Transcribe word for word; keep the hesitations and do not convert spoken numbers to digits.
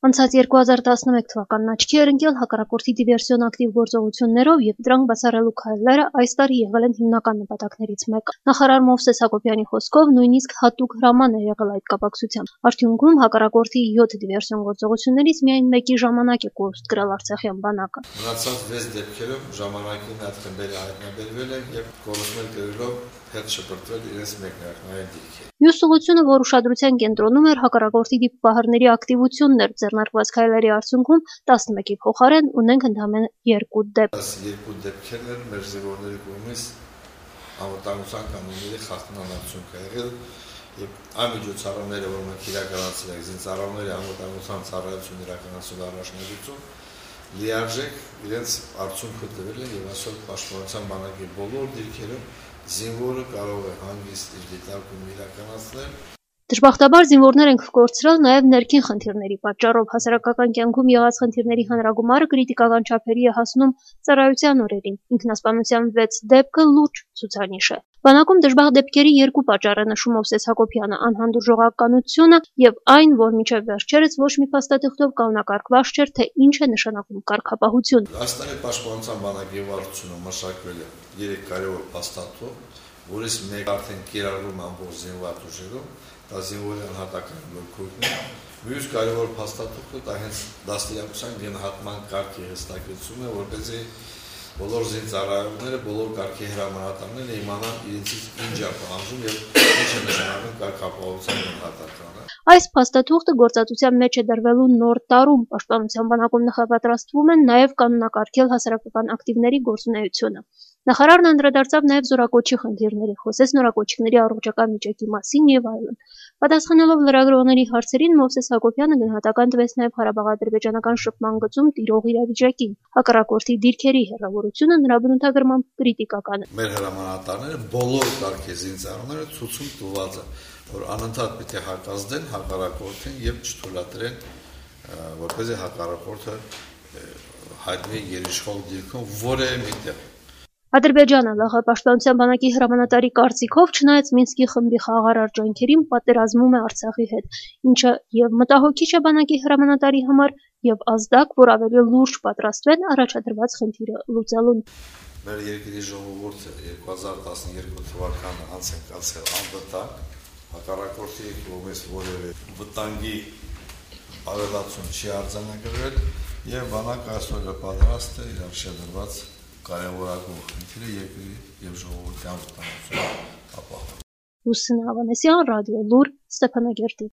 Անցած երկու հազար տասնմեկ թվականն աչքի էր ընկել հակառակորդի դիվերսիոն ակտիվ գործողություններով և դրանք բացառելու քայլերը այս տարի եղել են հիմնական նպատակներից մեկը։ Նախարար Մովսես Հակոբյանի խոսքով նույնիսկ հատուկ հրաման է եղել այդ կապակցությամբ։ Արդյունքում հակառակորդի յոթ դիվերսիոն գործողություններից միայն մեկի ժամանակ է կորուստ կրել արցախյան բանակը։ Մնացած վեց դեպքերում ժամանակին այդ խմբերը հայտնաբերվել են և կորուստներ կրելով հետ շպրտվել իրենց մեկնարկային դիրքեր։ Մյուս ուղղությունը, որ ուշադրության կենտրոնում էր, հակառակորդի դիպահարների ակտիվությունն էր։ Ձեռնարկված քայլերի արդյունքում տասնմեկի փոխարեն ունենք ընդամենը երկու դեպք։ Երկու դեպքերն են մեր զինվորների կողմից անվտանգության կանոնների խախտման արդյունք է եղել և այն միջոցառումները, որ մենք իրականացրել ենք, զինծառայողների անվտանգության ծառայություն իրականացնելու առաջնորդություն, լիարժեք իրենց արդյունքը տվել են և այսօր պաշտպանության բանակի բոլոր դիրքերում զինվորը կարող է հանգիստ իր դիտարկումը իրականացնել։ Դժբախտաբար զինվորներ ենք կորցրել նաև ներքին խնդիրների պատճառով։ Հասարակական կյանքում եղած խնդիրների հանրագումարը կրիտիկական չափերի է հասնում ծառայության օրերին։ Ինքնասպանության վեց դեպքը լուրջ ցուցանիշ է։ Բանակում դժբախտ դեպքերի երկու պատճառ է նշում Մովսես Հակոբյանը՝ անհանդուրժողականությունը և այն, որ մինչև վերջերս ոչ մի փաստաթղթով կանոնակարգված չէր, թե ինչ է նշանակում կարգապահություն։ Այս տարի պաշտպանության բանակի վարչությունը մշակվել է երեք կարևոր փաստաթղթ, որից մեկը արդեն կիրառվում է ամբողջ զինված ուժերում, դա զինվորի անհատական լոկույտն է։ Մյուս կարևոր փաստաթուղթը դա հենց դաստիարակության գնահատման կարգի հստակեցումն է, որպեսզի բոլոր զինծառայողները, բոլոր կարգի հրամանատարները իմանան իրենցից ինչ է պահանջում և ինչ է նշանակում կարգապահության գնահատականը։ Այս փաստաթուղթը գործածության մեջ է դրվելու նոր տարում։ Պաշտպանության բանակում նախապատրաստվում են նաև կանոնակարգել հասարակական ակտիվների գործունեությունը։ Նախարարն անդրադարձավ նաև զորակոչի խնդիրների, խոսեց նորակոչիկների առողջական վիճակի մասին և այլն։ Պատասխանելով լրագրողների հարցերին Մովսես Հակոբյանը գնահատական տվեց նաև Ղարաբաղ-ադրբեջանական շփման գծում տիրող իրավիճակին։ Հակառակորդի դիրքերի հեռավորությունը նրա բնութագրմամբ կրիտիկական է։ Մեր հրամանատարները բոլոր կարգի զինծառայողները ցուցում տված է, որ անընդհատ պիտի հակազդեն հակառակորդին և չթույլատրեն, որպեսզի հակառակորդը հայտնվի գերիշխող դիրքում որևէ միտեղ։ Ադրբեջանը ԼՂՀ պաշտպանության բանակի հրամանատարի կարծիքով, չնայած Մինսկի խմբի խաղաղարար ջանքերին, պատերազմում է Արցախի հետ, ինչը և մտահոգիչ է բանակի հրամանատարի համար, և ազդակ, որ ավելի լուրջ պատրաստվեն առաջադրված խնդիրը լուծելուն։ Մեր երկրի ժողովուրդը երկու հազար տասներկու թվականը անց է կացել անվտանգ, հակառակորդի կողմից որևէ վտանգի ավելացում չի արձանագրվել և բանակը այսօր պատրաստ է իր առաջադրված կարևորագույն խնդիրը երկրի և ժողովրդի անվտանգությունը ապահովել։ Լուսինե Ավանեսյան, Ռադիո Լուր, Ստեփանագերդի։